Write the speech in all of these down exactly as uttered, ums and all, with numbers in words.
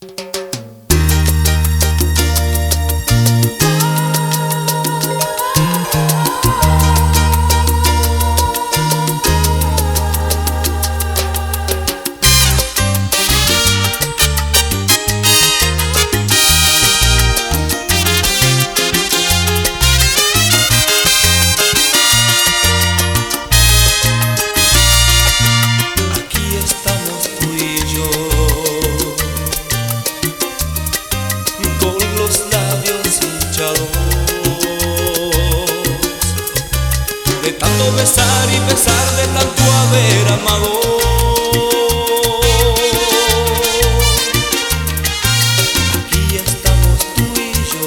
De tanto besar y besar, de tanto haber amado. Aquí estamos tú y yo,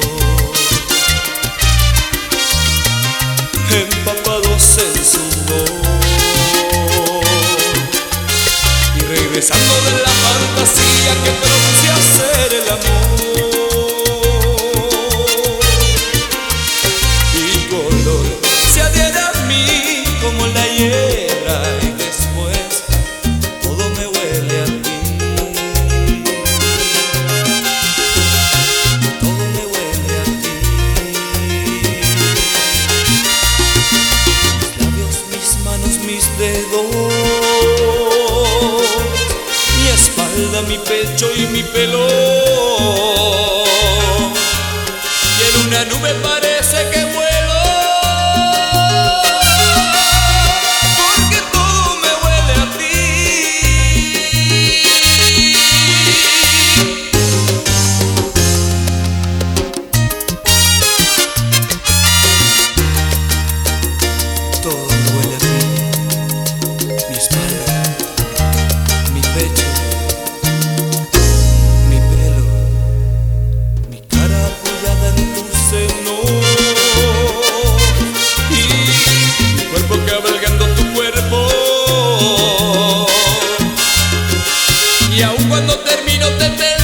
empapados en sudor y regresando de la fantasía que produce hacer el amor. Como la hiedra y después todo me huele a ti, todo me huele a ti. Mis labios, mis manos, mis dedos, mi espalda, mi pecho y mi pelo, y en una nube parece que vuelo. Y aun cuando termino te